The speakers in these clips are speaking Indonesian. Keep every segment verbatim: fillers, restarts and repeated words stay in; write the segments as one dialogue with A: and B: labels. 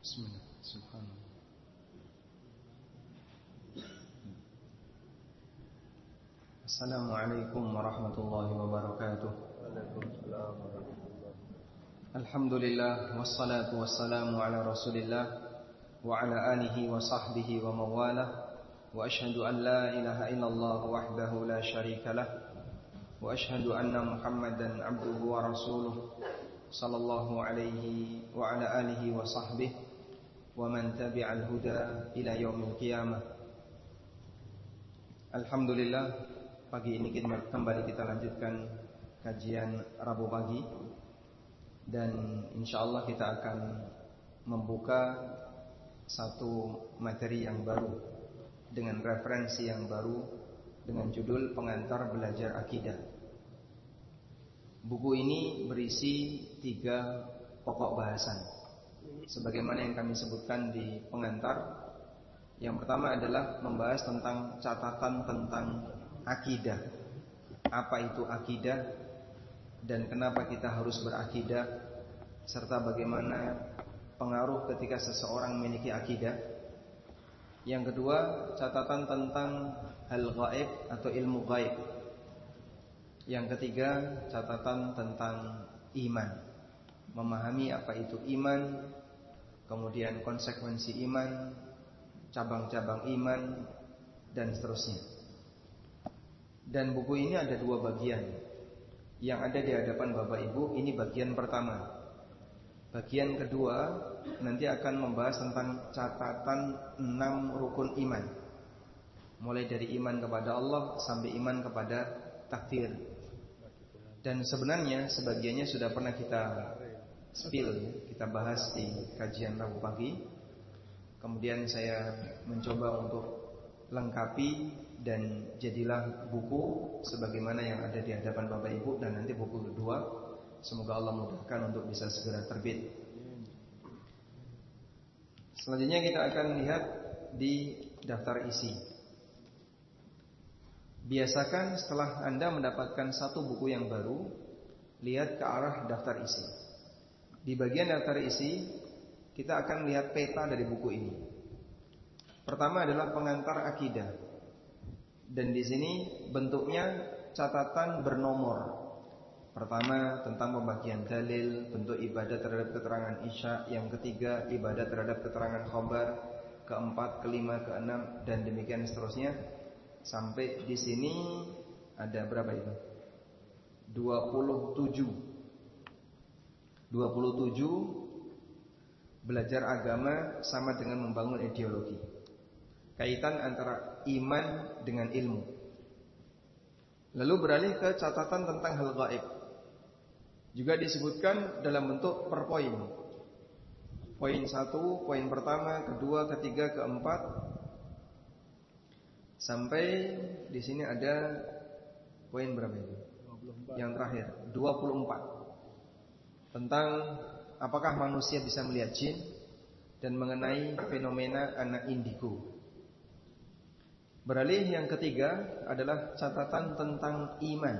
A: Bismillah. Subhanallah. Assalamualaikum warahmatullahi wabarakatuh.
B: Waalaikumsalam warahmatullahi.
A: Alhamdulillah wassalatu wassalamu ala Rasulillah wa ala alihi wa sahbihi wa mawalah. Wa ashhadu an la ilaha illallah wahdahu la syarika lah. Wa ashhadu anna Muhammadan abduhu wa rasuluh sallallahu alaihi wa ala alihi wa sahbihi wa man tabi'al huda ila yaumil qiyamah. Alhamdulillah, pagi ini kita kembali kita lanjutkan kajian Rabu pagi, dan insyaallah kita akan membuka satu materi yang baru dengan referensi yang baru dengan judul Pengantar Belajar Akidah. Buku ini berisi tiga pokok bahasan sebagaimana yang kami sebutkan di pengantar. Yang pertama adalah membahas tentang catatan tentang akidah. Apa itu akidah dan kenapa kita harus berakidah, serta bagaimana pengaruh ketika seseorang memiliki akidah. Yang kedua, catatan tentang hal gaib atau ilmu gaib. Yang ketiga, catatan tentang iman, memahami apa itu iman, kemudian konsekuensi iman, cabang-cabang iman, dan seterusnya. Dan buku ini ada dua bagian yang ada di hadapan Bapak Ibu. Ini bagian pertama. Bagian kedua nanti akan membahas tentang catatan enam rukun iman, mulai dari iman kepada Allah sampai iman kepada takdir. Dan sebenarnya sebagiannya sudah pernah kita spill, kita bahas di kajian Rabu pagi. Kemudian saya mencoba untuk lengkapi dan jadilah buku sebagaimana yang ada di hadapan Bapak Ibu. Dan nanti buku kedua semoga Allah mudahkan untuk bisa segera terbit. Selanjutnya kita akan lihat di daftar isi. Biasakan setelah Anda mendapatkan satu buku yang baru, lihat ke arah daftar isi. Di bagian daftar isi kita akan lihat peta dari buku ini. Pertama adalah pengantar akidah. Dan di sini bentuknya catatan bernomor. Pertama tentang pembagian dalil, bentuk ibadah terhadap keterangan isya. Yang ketiga ibadah terhadap keterangan khabar. Keempat, kelima, keenam, dan demikian seterusnya. Sampai di sini ada berapa itu? dua puluh tujuh. dua puluh tujuh belajar agama sama dengan membangun ideologi. Kaitan antara iman dengan ilmu. Lalu beralih ke catatan tentang hal gaib. Juga disebutkan dalam bentuk per poin. Poin satu, poin pertama, kedua, ketiga, keempat, sampai di sini ada poin berapa itu?
B: dua puluh empat.
A: Yang terakhir, dua puluh empat. Tentang apakah manusia bisa melihat jin dan mengenai fenomena anak indigo. Beralih yang ketiga adalah catatan tentang iman.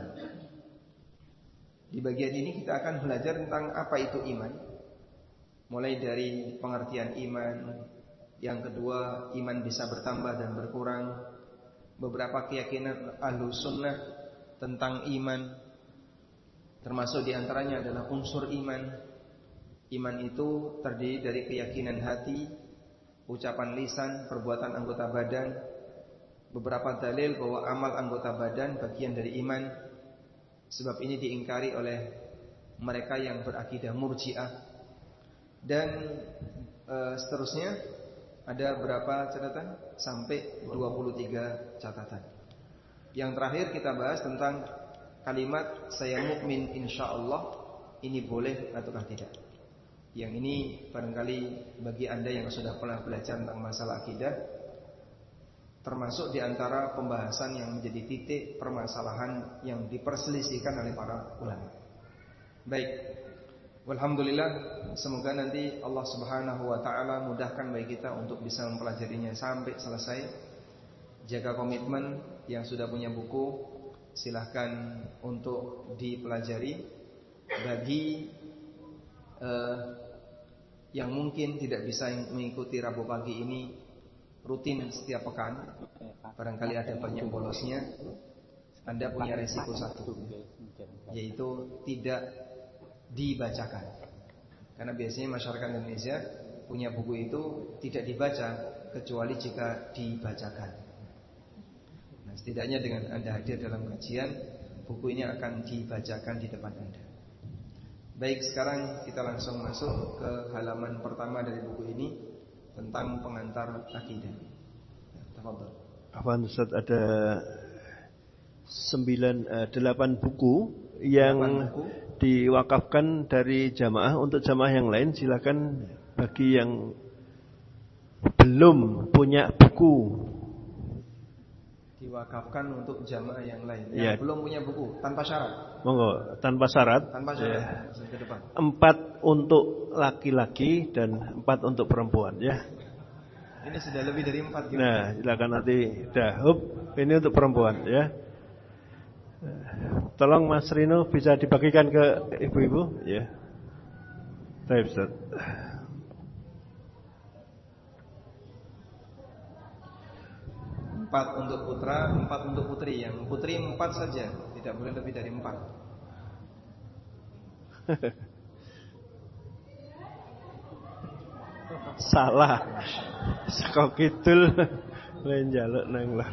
A: Di bagian ini kita akan belajar tentang apa itu iman, mulai dari pengertian iman. Yang kedua, iman bisa bertambah dan berkurang. Beberapa keyakinan Ahlus Sunnah tentang iman, termasuk diantaranya adalah unsur iman. Iman itu terdiri dari keyakinan hati, ucapan lisan, perbuatan anggota badan. Beberapa dalil bahwa amal anggota badan bagian dari iman. Sebab ini diingkari oleh mereka yang berakidah Murji'ah. Dan e, seterusnya ada berapa catatan? Sampai dua puluh tiga catatan. Yang terakhir kita bahas tentang kalimat saya mukmin insyaallah, ini boleh ataukah tidak. Yang ini barangkali bagi Anda yang sudah pernah belajar tentang masalah akidah, termasuk di antara pembahasan yang menjadi titik permasalahan yang diperselisihkan oleh para ulama. Baik, walhamdulillah, semoga nanti Allah Subhanahu wa taala mudahkan bagi kita untuk bisa mempelajarinya sampai selesai. Jaga komitmen. Yang sudah punya buku silahkan untuk dipelajari. Bagi eh, yang mungkin tidak bisa mengikuti Rabu pagi ini rutin setiap pekan, barangkali ada baju bolosnya, Anda punya resiko satu, yaitu tidak dibacakan. Karena biasanya masyarakat Indonesia punya buku itu tidak dibaca kecuali jika dibacakan. Nah, setidaknya dengan Anda hadir dalam kajian, buku ini akan dibacakan di depan Anda. Baik, sekarang kita langsung masuk ke halaman pertama dari buku ini tentang pengantar akidah. Tafadhol.
C: Afwan Ustaz, ada sembilan, eh, delapan buku yang buku. diwakafkan dari jamaah untuk jamaah yang lain. Silakan bagi yang belum punya buku,
A: diwakafkan untuk jamaah yang lain yang
C: ya,
A: belum punya buku tanpa syarat.
C: Monggo, tanpa syarat.
A: Tanpa syarat.
C: Ya.
A: Ke depan.
C: Empat untuk laki-laki dan empat untuk perempuan, ya.
A: Ini sudah lebih dari empat. Gitu.
C: Nah, silakan nanti dah. Hup, ini untuk perempuan, ya. Tolong Mas Rino bisa dibagikan ke ibu-ibu, ya. Baik, Ustaz.
A: Empat untuk putra, empat untuk putri. Yang putri empat saja, tidak boleh lebih dari empat.
C: Salah. Sekok kidul lain jaluk nang lah.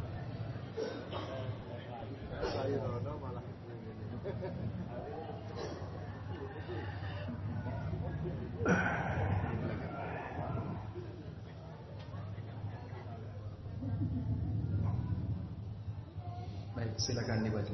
A: Baik, silakan dibaca.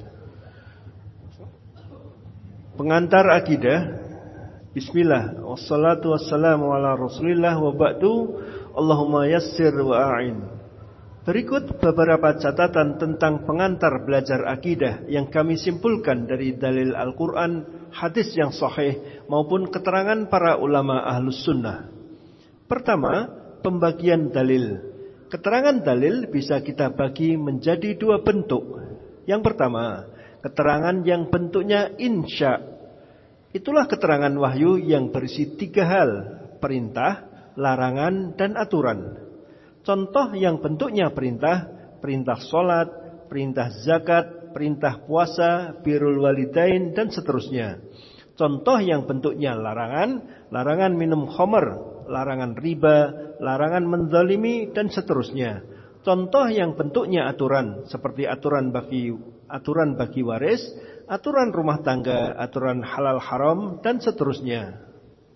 C: Pengantar akidah. Bismillah, wassalatu wassalamu ala rasulillah wa ba'du. Allahumma yassir wa a'in. Berikut beberapa catatan tentang pengantar belajar akidah yang kami simpulkan dari dalil Al-Quran, hadis yang sahih maupun keterangan para ulama ahlus sunnah. Pertama, pembagian dalil. Keterangan dalil bisa kita bagi menjadi dua bentuk. Yang pertama, keterangan yang bentuknya insya. Itulah keterangan wahyu yang berisi tiga hal: perintah, larangan, dan aturan. Contoh yang bentuknya perintah, perintah sholat, perintah zakat, perintah puasa, birrul walidain, dan seterusnya. Contoh yang bentuknya larangan, larangan minum khamr, larangan riba, larangan menzalimi, dan seterusnya. Contoh yang bentuknya aturan, seperti aturan bagi aturan bagi waris, aturan rumah tangga, aturan halal haram, dan seterusnya.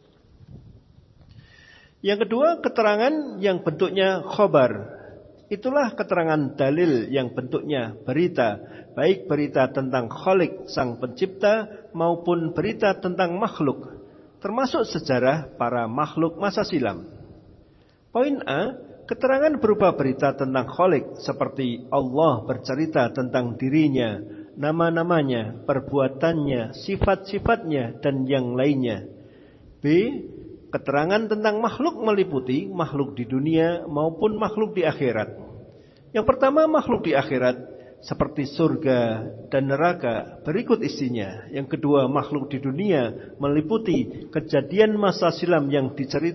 C: Yang kedua, keterangan yang bentuknya khobar. Itulah keterangan dalil yang bentuknya berita, baik berita tentang Khalik sang pencipta maupun berita tentang makhluk, termasuk sejarah para makhluk masa silam. Poin A, keterangan berupa berita tentang Khalik, seperti Allah bercerita tentang dirinya, nama-namanya, perbuatannya, sifat-sifatnya, dan yang lainnya. B, keterangan tentang makhluk meliputi makhluk di dunia maupun makhluk di akhirat. Yang pertama, makhluk di akhirat seperti surga dan neraka, berikut isinya. Yang kedua, makhluk di dunia meliputi kejadian masa silam yang diceritakan